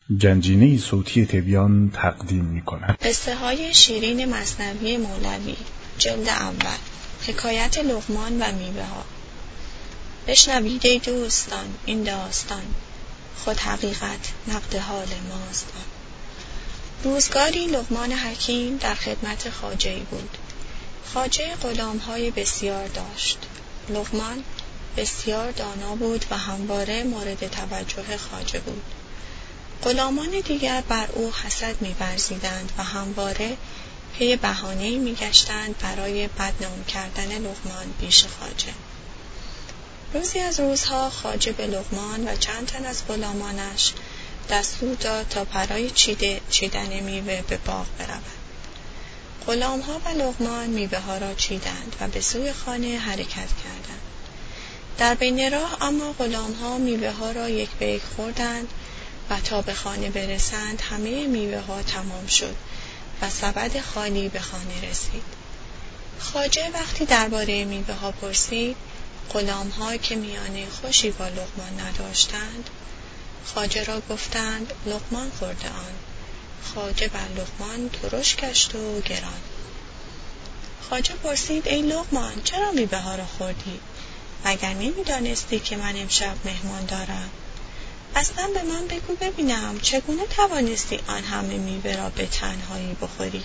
گنجینه صوتی تبیان تقدیم می‌کند. قصه های شیرین مثنوی مولوی، جلد اول، حکایت لقمان و میوه ها. بشنوید ای دوستان این داستان، خود حقیقت نقد حال ماست آن. روزگاری لقمان حکیم در خدمت خواجه‌ای بود. خواجه غلام‌های بسیار داشت. لقمان بسیار دانا بود و همواره مورد توجه خواجه بود. غلامان دیگر بر او حسد می‌ورزیدند و همواره پی بهانه‌ای می‌گشتند برای بدنام کردن لقمان پیش خواجه. روزی از روزها خواجه به لقمان و چند تن از غلامانش دستور داد تا برای چیدن میوه به باغ برود. غلام‌ها و لقمان میوه ها را چیدند و به سوی خانه حرکت کردند. در بین راه اما غلام‌ها میوه ها را یک به یک خوردند و تا به خانه برسند همه میوه ها تمام شد و سبد خالی به خانه رسید. خواجه وقتی درباره میوه ها پرسید، غلام‌ها که میانه خوشی با لقمان نداشتند، خواجه را گفتند لقمان خورده آن. خواجه بر لقمان ترش گشت و گران. خواجه پرسید ای لقمان چرا میوه ها را خوردی؟ مگر نمی‌دانستی که من امشب مهمان دارم؟ اصلا به من بگو ببینم چگونه توانستی آن همه میوه را به تنهایی بخوری؟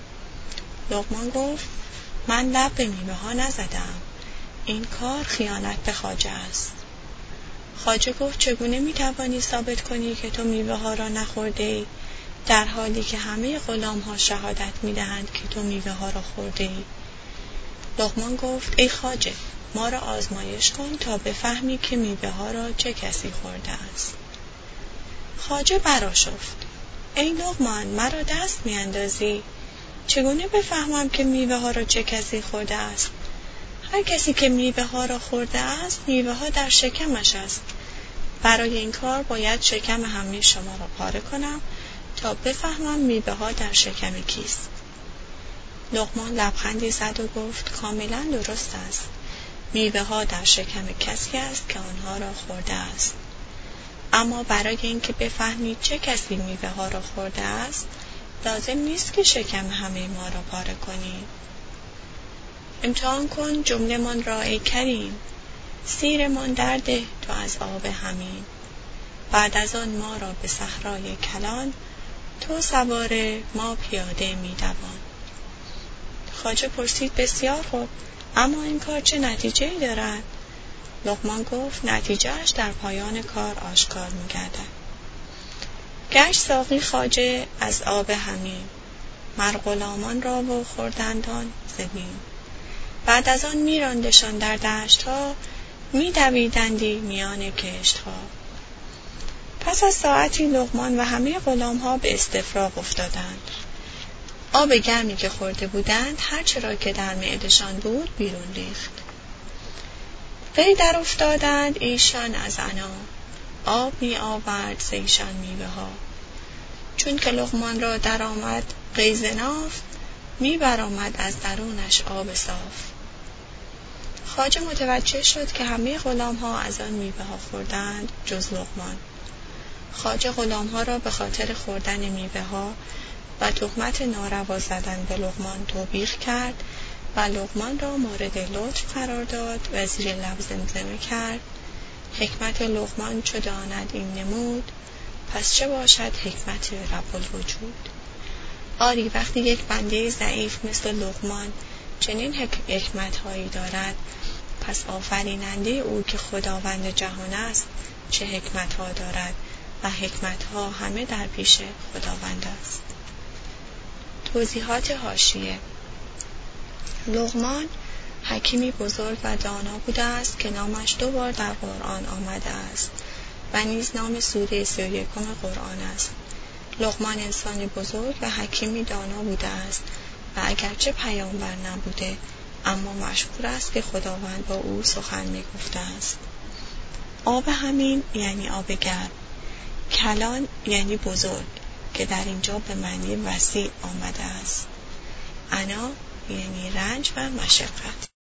لقمان گفت من لب به میوه ها نزدم. این کار خیانت به خواجه است. خواجه گفت چگونه میتوانی ثابت کنی که تو میوه ها را نخورده ای در حالی که همه غلام ها شهادت میدهند که تو میوه ها را خورده ای؟ لقمان گفت ای خواجه ما را آزمایش کن تا بفهمی که میوه ها را چه کسی خورده است. خواجه برآشفت ای لقمان مرا دست میاندازی؟ چگونه بفهمم که میوه ها را چه کسی خورده است؟ هر کسی که میوه ها را خورده است میوه ها در شکمش است. برای این کار باید شکم همه شما را پاره کنم تا بفهمم میوه ها در شکم کیست. لقمان لبخندی زد و گفت کاملا درست است. میوه ها در شکم کسی است که آنها را خورده است. اما برای اینکه بفهمید چه کسی میوه ها را خورده است لازم نیست که شکم همه ما را پاره کنی. امتحان کن جمله من را ای کریم، سیر من درده تو از آب همیم. بعد از آن ما را به صحرای کلان، تو سواره ما پیاده میدوان. خواجه پرسید بسیار خوب، اما این کار چه نتیجه‌ای دارد؟ لقمان گفت نتیجهش در پایان کار آشکار می‌گردد. گشت ساقی خواجه از آب همیم، مر غلامان را و خوردندان زمین. بعد از آن میراندشان در دشت ها، میدویدندی میان کشت ها. پس از ساعتی لقمان و همه غلام ها به استفراغ افتادند. آب گرمی که خورده بودند هر چرا که در معده‌شان بود بیرون ریخت. وی در افتادند ایشان از عنا، آب می آورد زیشان میوه ها. چون که لقمان را در آمد قیظ ناف، می برآمد از درونش آب صاف. خواجه متوجه شد که همه غلام ها از آن میوه ها خوردند جز لقمان. خواجه غلام ها را به خاطر خوردن میوه ها و تهمت ناروا زدن به لقمان توبیخ کرد و لقمان را مورد لطف قرار داد و زیر لب زمزمه کرد حکمت لقمان چو داند این نمود، پس چه باشد حکمت رب الوجود. آری وقتی یک بنده ضعیف مثل لقمان چنین حکمت هایی دارد، پس آفریننده او که خداوند جهان است چه حکمت ها دارد و حکمت ها همه در پیش خداوند است. توضیحات حاشیه: لقمان حکیمی بزرگ و دانا بوده است که نامش 2 بار در قرآن آمده است و نیز نام سوره 31 قرآن است. لقمان انسان بزرگ و حکیمی دانا بوده است و اگرچه پیامبر نبوده اما مشهور است که خداوند با او سخن می گفته است. آب همیم یعنی آب گرم. کلان یعنی بزرگ که در اینجا به معنی وسیع آمده است. عنا یعنی رنج و مشقت.